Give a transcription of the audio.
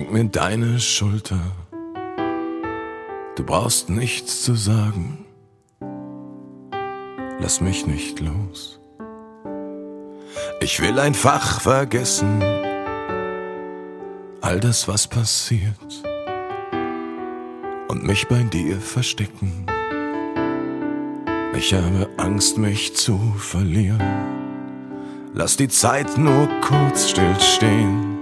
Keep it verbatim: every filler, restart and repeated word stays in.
Schenk mir deine Schulter, du brauchst nichts zu sagen. Lass mich nicht los. Ich will einfach vergessen all das, was passiert, und mich bei dir verstecken. Ich habe Angst, mich zu verlieren. Lass die Zeit nur kurz stillstehen.